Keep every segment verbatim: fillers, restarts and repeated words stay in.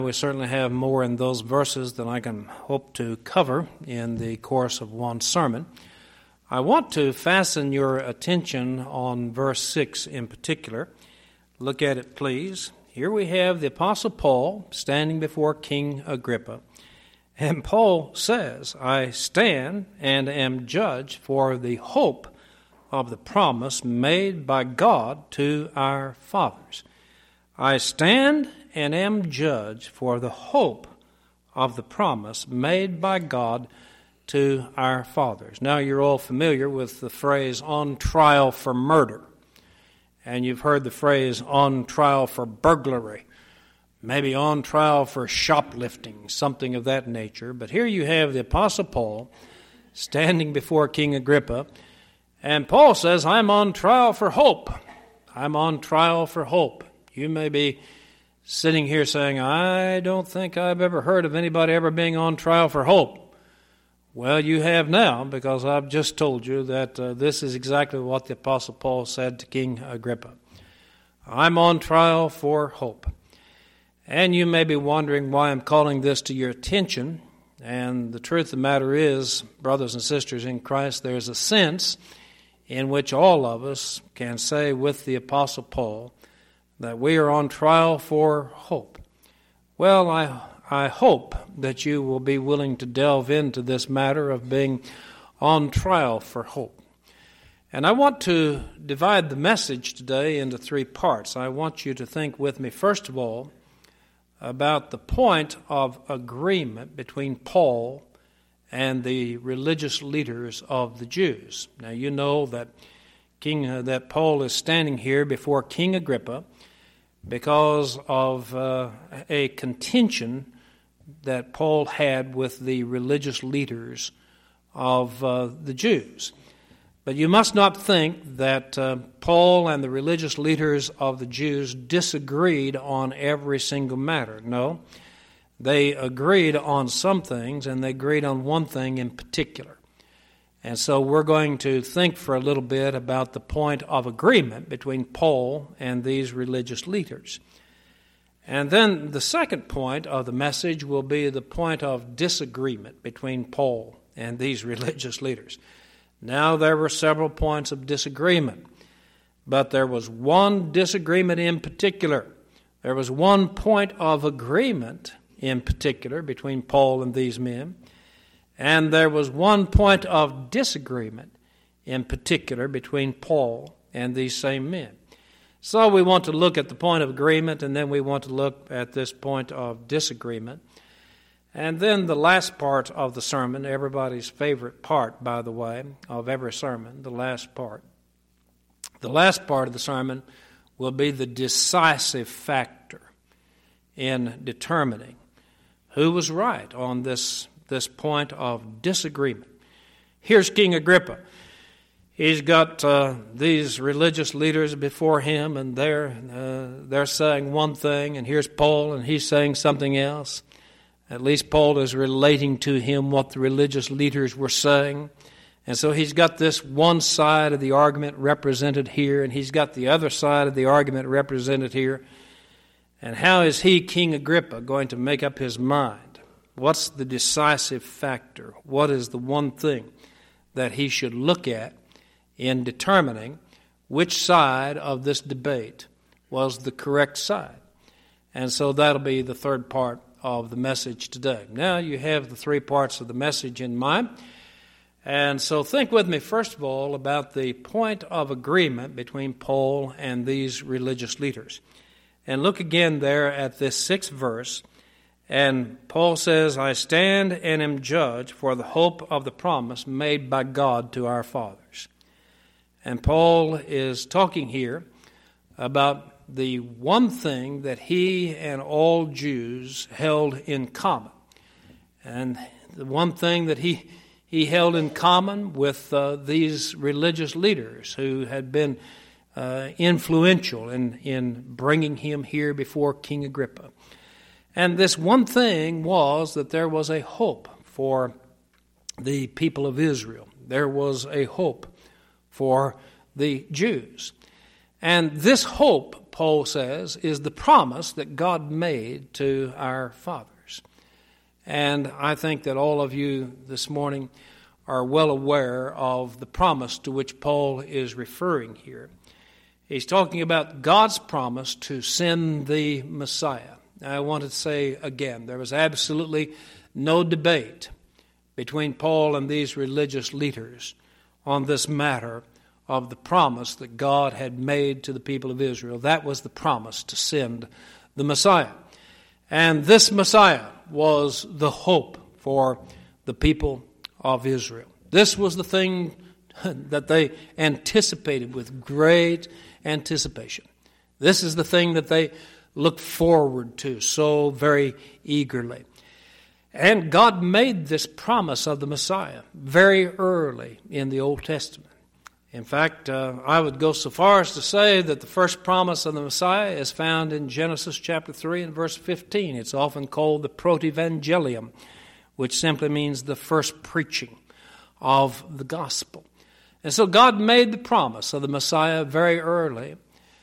We certainly have more in those verses than I can hope to cover in the course of one sermon. I want to fasten your attention on verse six in particular. Look at it, please. Here we have the Apostle Paul standing before King Agrippa. And Paul says, I stand and am judged for the hope of the promise made by God to our fathers. I stand and am judged for the hope of the promise made by God to our fathers. Now, you're all familiar with the phrase on trial for murder. And you've heard the phrase on trial for burglary. Maybe on trial for shoplifting, something of that nature. But here you have the Apostle Paul standing before King Agrippa. And Paul says, I'm on trial for hope. I'm on trial for hope. You may be sitting here saying, I don't think I've ever heard of anybody ever being on trial for hope. Well, you have now, because I've just told you that uh, this is exactly what the Apostle Paul said to King Agrippa. I'm on trial for hope. And you may be wondering why I'm calling this to your attention. And the truth of the matter is, brothers and sisters in Christ, there's a sense in which all of us can say with the Apostle Paul that we are on trial for hope. Well, I I hope that you will be willing to delve into this matter of being on trial for hope. And I want to divide the message today into three parts. I want you to think with me, first of all, about the point of agreement between Paul and the religious leaders of the Jews. Now, you know that King uh, that Paul is standing here before King Agrippa because of uh, a contention that Paul had with the religious leaders of uh, the Jews. But you must not think that uh, Paul and the religious leaders of the Jews disagreed on every single matter. No, they agreed on some things, and they agreed on one thing in particular. And so we're going to think for a little bit about the point of agreement between Paul and these religious leaders. And then the second point of the message will be the point of disagreement between Paul and these religious leaders. Now, there were several points of disagreement, but there was one disagreement in particular. There was one point of agreement in particular between Paul and these men, and there was one point of disagreement in particular between Paul and these same men. So we want to look at the point of agreement, and then we want to look at this point of disagreement. And then the last part of the sermon, everybody's favorite part, by the way, of every sermon, the last part. The last part of the sermon will be the decisive factor in determining who was right on this, this point of disagreement. Here's King Agrippa. He's got uh, these religious leaders before him, and they're, uh, they're saying one thing, and here's Paul, and he's saying something else. At least Paul is relating to him what the religious leaders were saying. And so he's got this one side of the argument represented here, and he's got the other side of the argument represented here. And how is he, King Agrippa, going to make up his mind? What's the decisive factor? What is the one thing that he should look at in determining which side of this debate was the correct side? And so that'll be the third part of the message today. Now you have the three parts of the message in mind. And so think with me, first of all, about the point of agreement between Paul and these religious leaders. And look again there at this sixth verse. And Paul says, I stand and am judged for the hope of the promise made by God to our fathers. And Paul is talking here about the one thing that he and all Jews held in common. And the one thing that he he held in common with uh, these religious leaders who had been uh, influential in, in bringing him here before King Agrippa. And this one thing was that there was a hope for the people of Israel. There was a hope for the Jews. And this hope, Paul says, is the promise that God made to our fathers. And I think that all of you this morning are well aware of the promise to which Paul is referring here. He's talking about God's promise to send the Messiah. I want to say again, there was absolutely no debate between Paul and these religious leaders on this matter of the promise that God had made to the people of Israel. That was the promise to send the Messiah. And this Messiah was the hope for the people of Israel. This was the thing that they anticipated with great anticipation. This is the thing that they looked forward to so very eagerly. And God made this promise of the Messiah very early in the Old Testament. In fact, uh, I would go so far as to say that the first promise of the Messiah is found in Genesis chapter three and verse fifteen. It's often called the Protevangelium, which simply means the first preaching of the gospel. And so God made the promise of the Messiah very early.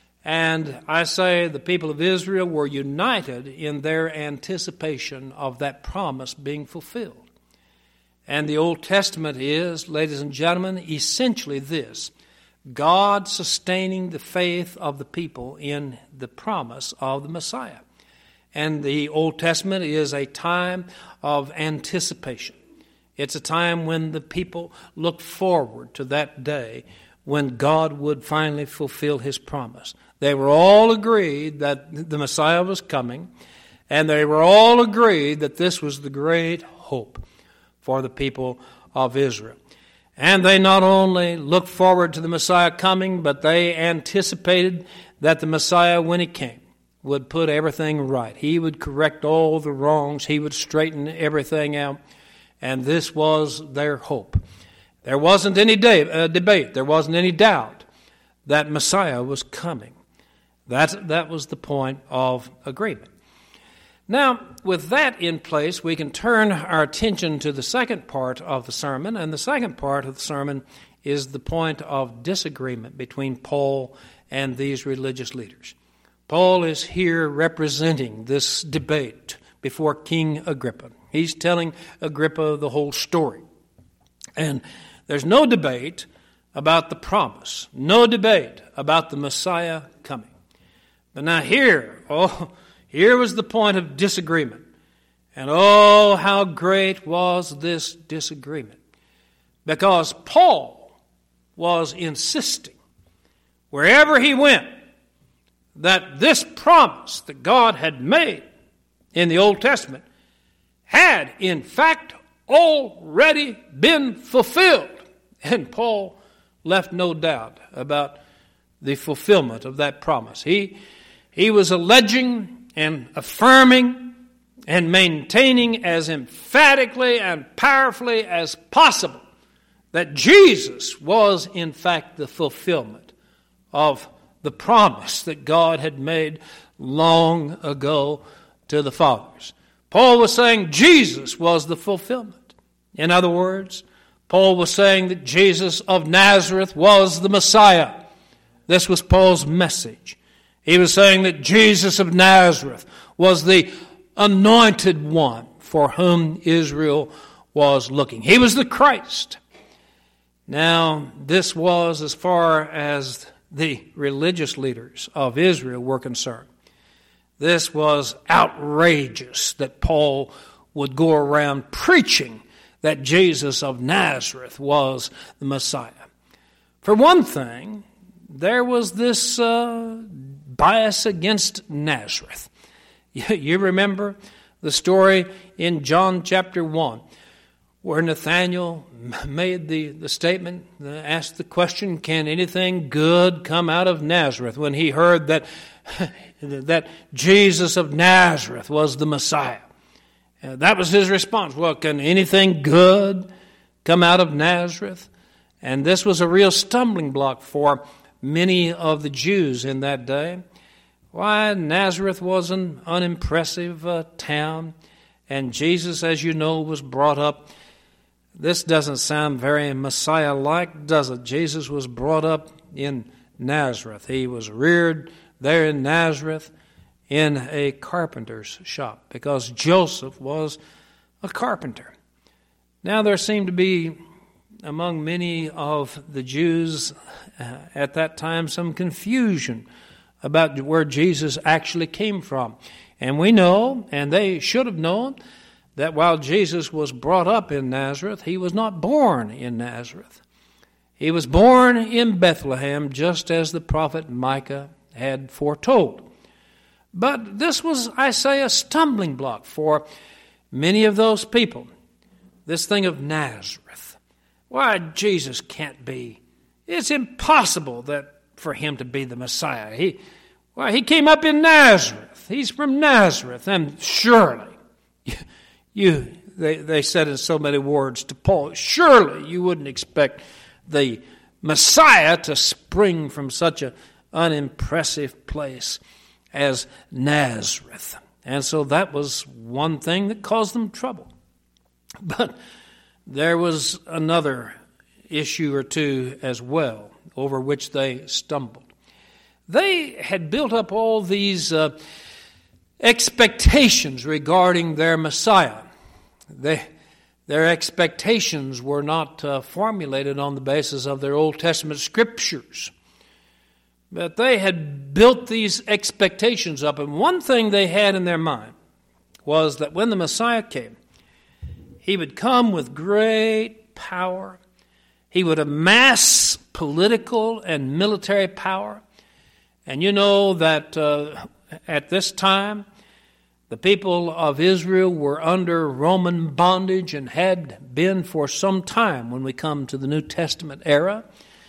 And I say the people of Israel were united in their anticipation of that promise being fulfilled. And the Old Testament is, ladies and gentlemen, essentially this: God sustaining the faith of the people in the promise of the Messiah. And the Old Testament is a time of anticipation. It's a time when the people look forward to that day when God would finally fulfill His promise. They were all agreed that the Messiah was coming, and they were all agreed that this was the great hope for the people of Israel. And they not only looked forward to the Messiah coming, but they anticipated that the Messiah, when He came, would put everything right. He would correct all the wrongs. He would straighten everything out. And this was their hope. There wasn't any de- uh, debate. There wasn't any doubt that Messiah was coming. That, that was the point of agreement. Now, with that in place, we can turn our attention to the second part of the sermon. And the second part of the sermon is the point of disagreement between Paul and these religious leaders. Paul is here representing this debate before King Agrippa. He's telling Agrippa the whole story. And there's no debate about the promise, no debate about the Messiah coming. But now here, oh, here was the point of disagreement. And oh, how great was this disagreement. Because Paul was insisting, wherever he went, that this promise that God had made in the Old Testament had, in fact, already been fulfilled. And Paul left no doubt about the fulfillment of that promise. He, he was alleging and affirming and maintaining as emphatically and powerfully as possible that Jesus was, in fact, the fulfillment of the promise that God had made long ago to the fathers. Paul was saying Jesus was the fulfillment. In other words, Paul was saying that Jesus of Nazareth was the Messiah. This was Paul's message. He was saying that Jesus of Nazareth was the anointed one for whom Israel was looking. He was the Christ. Now, this was as far as the religious leaders of Israel were concerned. This was outrageous that Paul would go around preaching that Jesus of Nazareth was the Messiah. For one thing, there was this uh, bias against Nazareth. You remember the story in John chapter one, where Nathanael made the, the statement, asked the question, can anything good come out of Nazareth? When he heard that, that Jesus of Nazareth was the Messiah. Uh, that was his response. Well, can anything good come out of Nazareth? And this was a real stumbling block for many of the Jews in that day. Why, Nazareth was an unimpressive uh, town, and Jesus, as you know, was brought up. This doesn't sound very Messiah-like, does it? Jesus was brought up in Nazareth. He was reared there in Nazareth in a carpenter's shop because Joseph was a carpenter. Now there seemed to be among many of the Jews uh, at that time some confusion about where Jesus actually came from. And we know, and they should have known, that while Jesus was brought up in Nazareth, he was not born in Nazareth. He was born in Bethlehem, just as the prophet Micah had foretold. But this was, I say, a stumbling block for many of those people. This thing of Nazareth. Why, Jesus can't be. It's impossible that for him to be the Messiah. He, why, he came up in Nazareth. He's from Nazareth, and surely, you, you they, they said in so many words to Paul, surely you wouldn't expect the Messiah to spring from such an unimpressive place as Nazareth. And so that was one thing that caused them trouble. But there was another issue or two as well over which they stumbled. They had built up all these uh, expectations regarding their Messiah. They, their expectations were not uh, formulated on the basis of their Old Testament scriptures. But they had built these expectations up, and one thing they had in their mind was that when the Messiah came, he would come with great power. He would amass political and military power. And you know that uh, at this time, the people of Israel were under Roman bondage and had been for some time when we come to the New Testament era.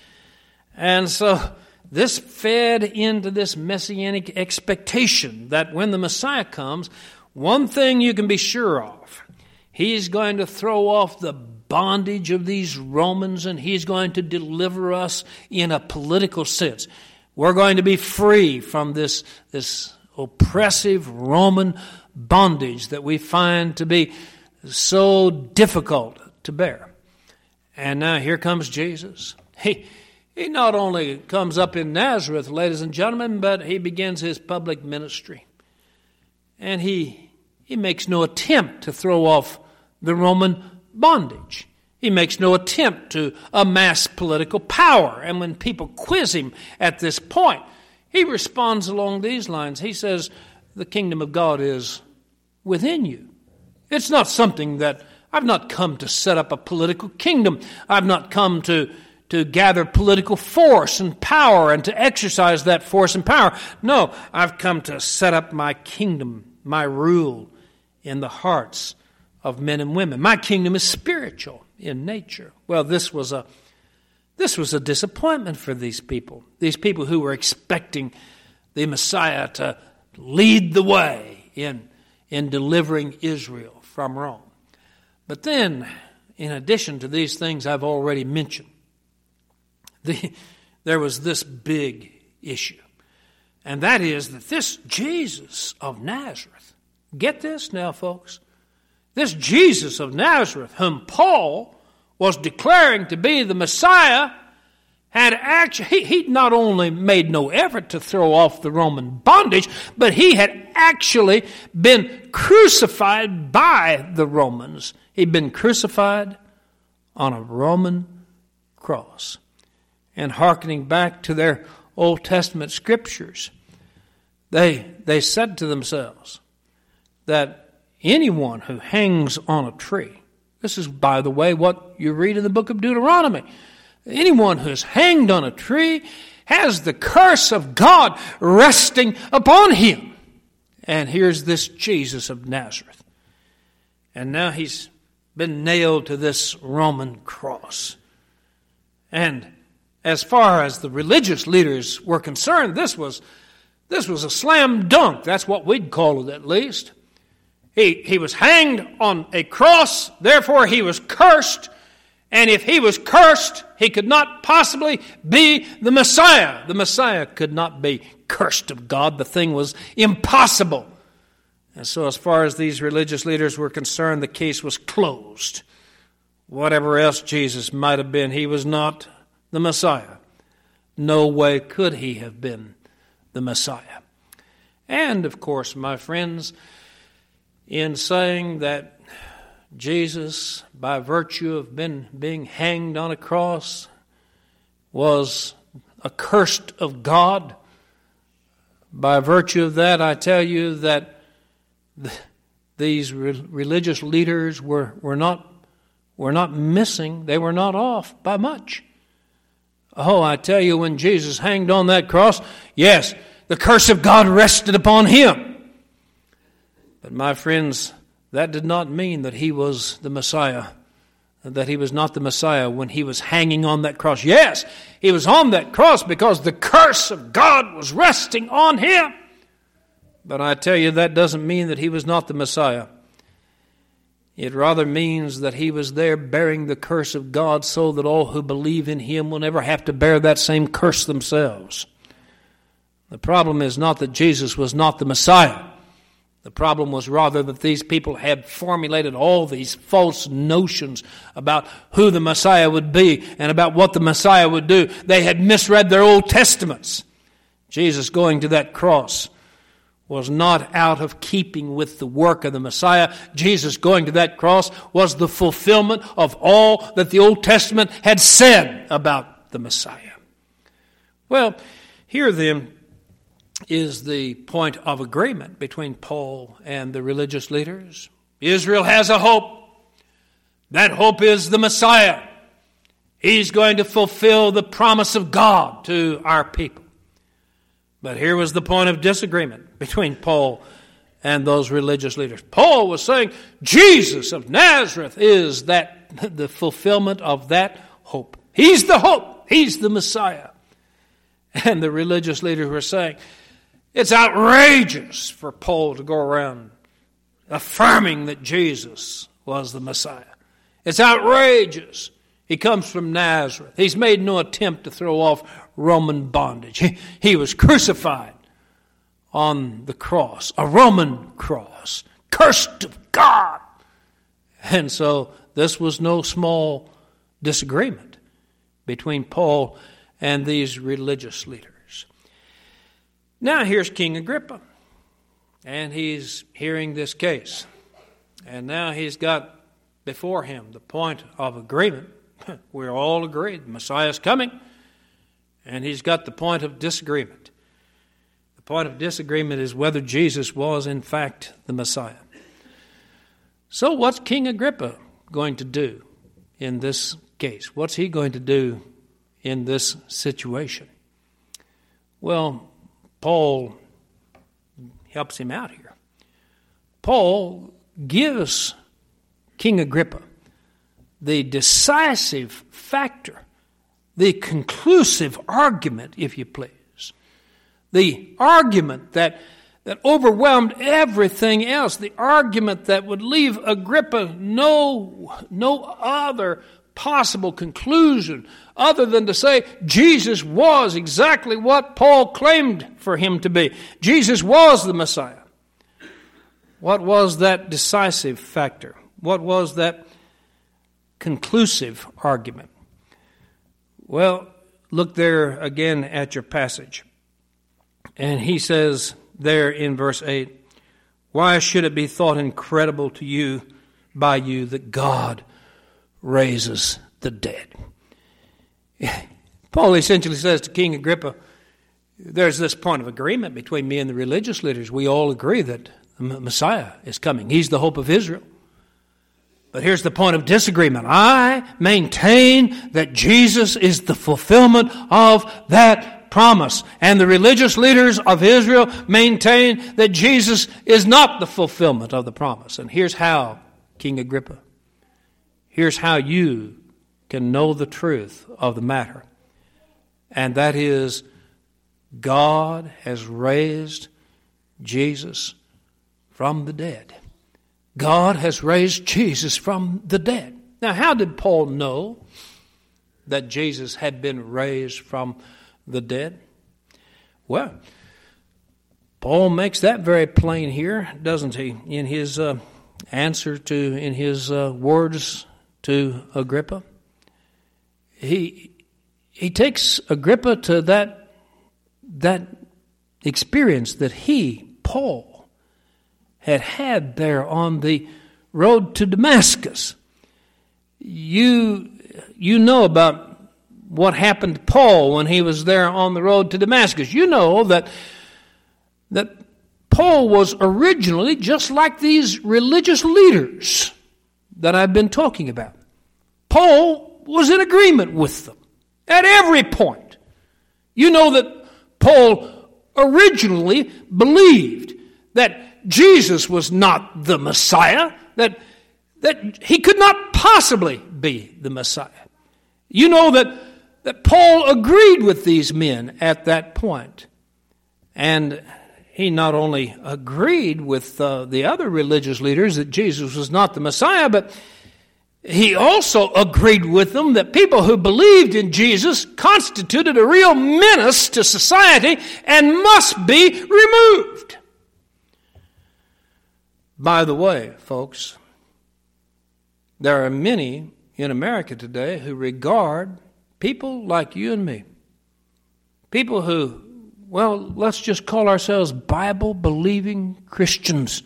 And so this fed into this messianic expectation that when the Messiah comes, one thing you can be sure of, he's going to throw off the bondage of these Romans and he's going to deliver us in a political sense. We're going to be free from this, this oppressive Roman bondage that we find to be so difficult to bear. And now here comes Jesus. He, he not only comes up in Nazareth, ladies and gentlemen, but he begins his public ministry. And he, he makes no attempt to throw off the Roman bondage. He makes no attempt to amass political power. And when people quiz him at this point, he responds along these lines. He says, the kingdom of God is within you. It's not something that I've not come to set up a political kingdom. I've not come to, to gather political force and power and to exercise that force and power. No, I've come to set up my kingdom, my rule in the hearts of men and women. My kingdom is spiritual in nature. Well, this was a this was a disappointment for these people. These people who were expecting the Messiah to lead the way in, in delivering Israel from Rome. But then, in addition to these things I've already mentioned, the, there was this big issue. And that is that this Jesus of Nazareth, get this now, folks, this Jesus of Nazareth, whom Paul was declaring to be the Messiah, had actually, he, he not only made no effort to throw off the Roman bondage, but he had actually been crucified by the Romans. He'd been crucified on a Roman cross. And hearkening back to their Old Testament scriptures, they, they said to themselves that anyone who hangs on a tree, this is, by the way, what you read in the book of Deuteronomy, anyone who is hanged on a tree has the curse of God resting upon him. And here's this Jesus of Nazareth. And now he's been nailed to this Roman cross. And as far as the religious leaders were concerned, this was, this was a slam dunk. That's what we'd call it, at least. He, he was hanged on a cross, therefore he was cursed. And if he was cursed, he could not possibly be the Messiah. The Messiah could not be cursed of God. The thing was impossible. And so as far as these religious leaders were concerned, the case was closed. Whatever else Jesus might have been, he was not the Messiah. no way could he have been the Messiah. And, of course, my friends, in saying that Jesus, by virtue of been, being hanged on a cross, was accursed of God, by virtue of that, I tell you that th- these re- religious leaders were, were not were not missing. They were not off by much. Oh, I tell you, when Jesus hanged on that cross, yes, the curse of God rested upon him. But my friends, that did not mean that he was the Messiah, that he was not the Messiah when he was hanging on that cross. Yes, he was on that cross because the curse of God was resting on him. But I tell you, that doesn't mean that he was not the Messiah. It rather means that he was there bearing the curse of God so that all who believe in him will never have to bear that same curse themselves. The problem is not that Jesus was not the Messiah. The problem was rather that these people had formulated all these false notions about who the Messiah would be and about what the Messiah would do. They had misread their Old Testaments. Jesus going to that cross was not out of keeping with the work of the Messiah. Jesus going to that cross was the fulfillment of all that the Old Testament had said about the Messiah. Well, here then is the point of agreement between Paul and the religious leaders. Israel has a hope. That hope is the Messiah. He's going to fulfill the promise of God to our people. But here was the point of disagreement between Paul and those religious leaders. Paul was saying Jesus of Nazareth is that the fulfillment of that hope. He's the hope. He's the Messiah. And the religious leaders were saying, it's outrageous for Paul to go around affirming that Jesus was the Messiah. It's outrageous. He comes from Nazareth. He's made no attempt to throw off Roman bondage. He, he was crucified on the cross, a Roman cross, cursed of God. And so this was no small disagreement between Paul and these religious leaders. Now here's King Agrippa, and he's hearing this case. And now he's got before him the point of agreement. We're all agreed. The Messiah is coming. And he's got the point of disagreement. The point of disagreement is whether Jesus was, in fact, the Messiah. So what's King Agrippa going to do in this case? What's he going to do in this situation? Well, Paul helps him out here. Paul gives King Agrippa the decisive factor, the conclusive argument, if you please, the argument that, that overwhelmed everything else, the argument that would leave Agrippa no, no other possible conclusion other than to say Jesus was exactly what Paul claimed for him to be. Jesus was the Messiah. What was that decisive factor? What was that conclusive argument? Well, look there again at your passage. And he says there in verse eight, why should it be thought incredible to you by you that God raises the dead? Paul essentially says to King Agrippa, there's this point of agreement between me and the religious leaders. We all agree that the Messiah is coming. He's the hope of Israel. But here's the point of disagreement. I maintain that Jesus is the fulfillment of that promise. And the religious leaders of Israel maintain that Jesus is not the fulfillment of the promise. And here's how, King Agrippa. Here's how you can know the truth of the matter. And that is, God has raised Jesus from the dead. God has raised Jesus from the dead. Now, how did Paul know that Jesus had been raised from the dead? Well, Paul makes that very plain here, doesn't he, in his uh, answer to, in his uh, words to Agrippa. He he takes Agrippa to that, that experience that he, Paul, had had there on the road to Damascus. You, you know about what happened to Paul when he was there on the road to Damascus. You know that, that Paul was originally just like these religious leaders that I've been talking about. Paul was in agreement with them at every point. You know that Paul originally believed that Jesus was not the Messiah, that, that he could not possibly be the Messiah. You know that, that Paul agreed with these men at that point. And he not only agreed with uh, the other religious leaders that Jesus was not the Messiah, but he also agreed with them that people who believed in Jesus constituted a real menace to society and must be removed. By the way, folks, there are many in America today who regard people like you and me, people who, well, let's just call ourselves Bible-believing Christians.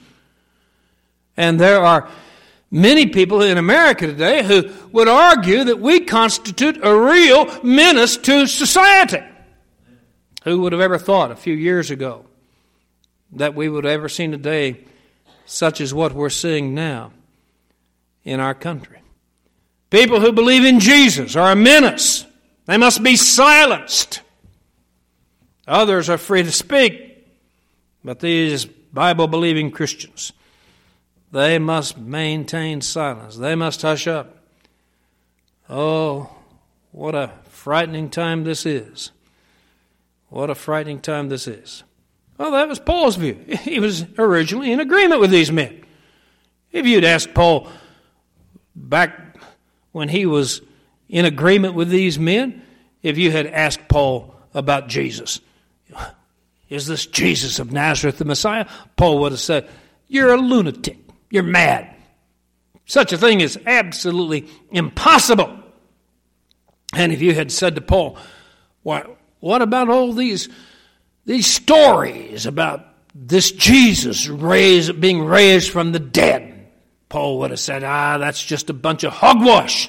And there are many people in America today who would argue that we constitute a real menace to society. Who would have ever thought a few years ago that we would have ever seen a day such as what we're seeing now in our country? People who believe in Jesus are a menace. They must be silenced. Others are free to speak, but these Bible-believing Christians, they must maintain silence. They must hush up. Oh, what a frightening time this is. What a frightening time this is. Well, that was Paul's view. He was originally in agreement with these men. If you'd asked Paul back when he was in agreement with these men, if you had asked Paul about Jesus, is this Jesus of Nazareth the Messiah? Paul would have said, you're a lunatic. You're mad. Such a thing is absolutely impossible. And if you had said to Paul, why, what about all these, these stories about this Jesus raised, being raised from the dead? Paul would have said, ah, that's just a bunch of hogwash.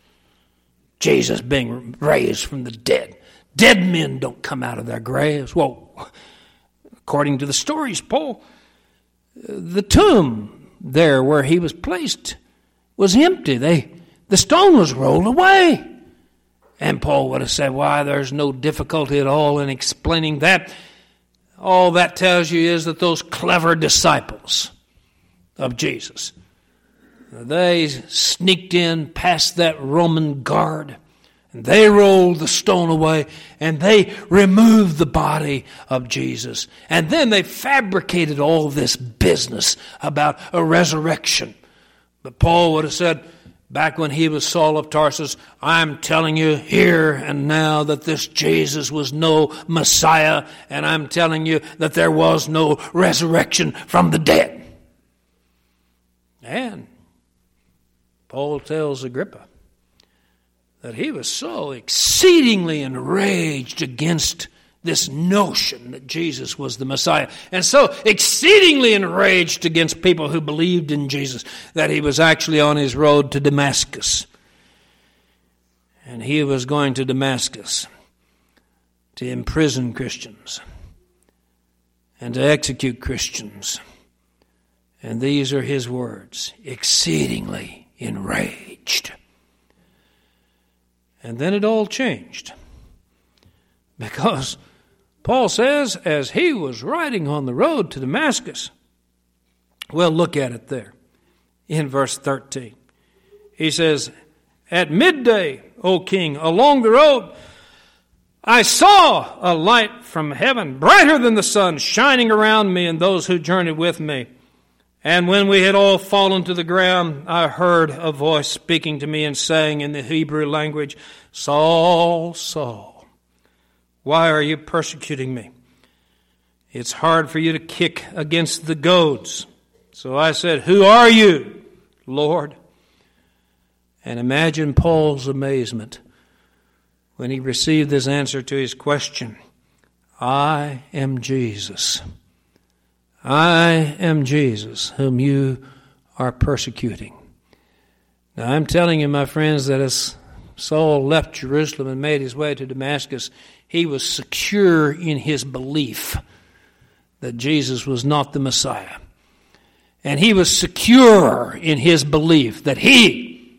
Jesus being raised from the dead. Dead men don't come out of their graves. Well, according to the stories, Paul, the tomb there where he was placed was empty. They, the stone was rolled away. And Paul would have said, why, there's no difficulty at all in explaining that. All that tells you is that those clever disciples of Jesus, they sneaked in past that Roman guard, and they rolled the stone away, and they removed the body of Jesus. And then they fabricated all this business about a resurrection. But Paul would have said, back when he was Saul of Tarsus, I'm telling you here and now that this Jesus was no Messiah, and I'm telling you that there was no resurrection from the dead. And Paul tells Agrippa that he was so exceedingly enraged against this notion that Jesus was the Messiah, and so exceedingly enraged against people who believed in Jesus, that he was actually on his road to Damascus. And he was going to Damascus to imprison Christians and to execute Christians. And these are his words, exceedingly enraged. And then it all changed, because Paul says, as he was riding on the road to Damascus, well, look at it there in verse thirteen. He says, at midday, O king, along the road, I saw a light from heaven, brighter than the sun, shining around me and those who journeyed with me. And when we had all fallen to the ground, I heard a voice speaking to me and saying in the Hebrew language, Saul, Saul, why are you persecuting me? It's hard for you to kick against the goads. So I said, who are you, Lord? And imagine Paul's amazement when he received this answer to his question, I am Jesus. I am Jesus, whom you are persecuting. Now I'm telling you, my friends, that as Saul left Jerusalem and made his way to Damascus, he was secure in his belief that Jesus was not the Messiah. And he was secure in his belief that he,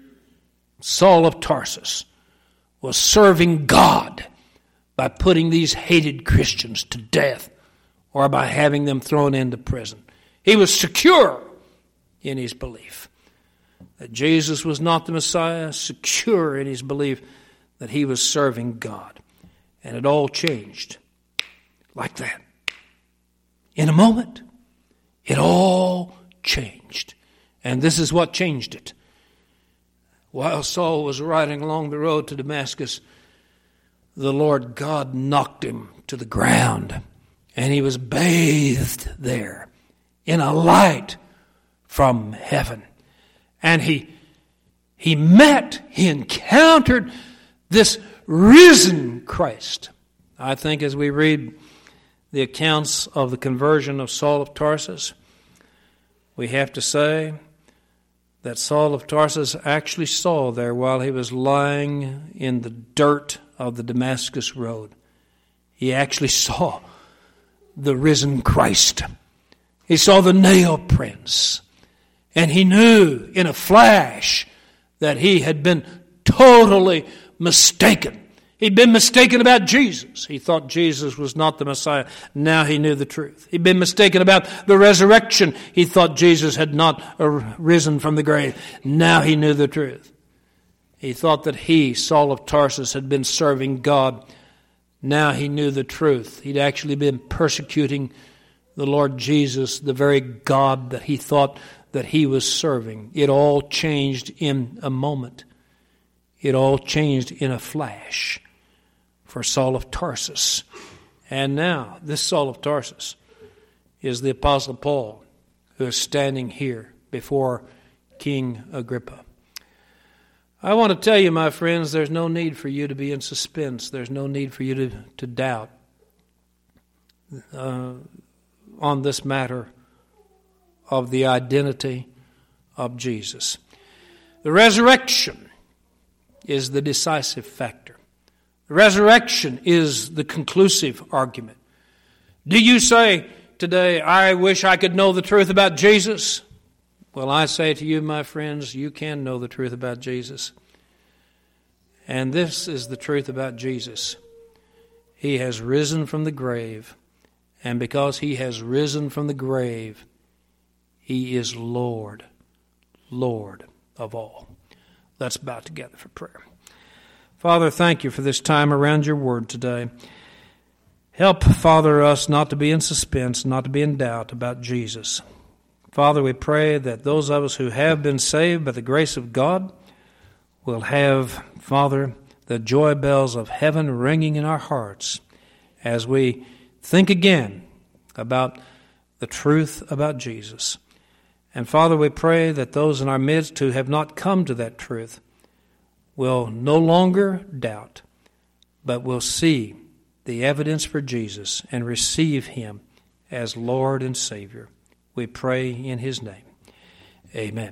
Saul of Tarsus, was serving God by putting these hated Christians to death or by having them thrown into prison. He was secure in his belief that Jesus was not the Messiah, secure in his belief that he was serving God. And it all changed like that. In a moment, it all changed. And this is what changed it. While Saul was riding along the road to Damascus, the Lord God knocked him to the ground, and he was bathed there in a light from heaven. And he, he met, he encountered this risen Christ. I think as we read the accounts of the conversion of Saul of Tarsus, we have to say that Saul of Tarsus actually saw there while he was lying in the dirt of the Damascus road. He actually saw the risen Christ. He saw the nail prints. And he knew in a flash that he had been totally mistaken. He'd been mistaken about Jesus. He thought Jesus was not the Messiah. Now he knew the truth. He'd been mistaken about the resurrection. He thought Jesus had not risen from the grave. Now he knew the truth. He thought that he, Saul of Tarsus, had been serving God. Now he knew the truth. He'd actually been persecuting the Lord Jesus, the very God that he thought that he was serving. It all changed in a moment. It all changed in a flash for Saul of Tarsus. And now, this Saul of Tarsus is the Apostle Paul, who is standing here before King Agrippa. I want to tell you, my friends, there's no need for you to be in suspense. There's no need for you to, to doubt uh, on this matter of the identity of Jesus. The resurrection is the decisive factor. The resurrection is the conclusive argument. Do you say today, I wish I could know the truth about Jesus? Well, I say to you, my friends, you can know the truth about Jesus. And this is the truth about Jesus. He has risen from the grave. And because he has risen from the grave, he is Lord, Lord of all. Let's bow together for prayer. Father, thank you for this time around your word today. Help, Father, us not to be in suspense, not to be in doubt about Jesus. Father, we pray that those of us who have been saved by the grace of God will have, Father, the joy bells of heaven ringing in our hearts as we think again about the truth about Jesus. And Father, we pray that those in our midst who have not come to that truth will no longer doubt, but will see the evidence for Jesus and receive him as Lord and Savior. We pray in his name. Amen.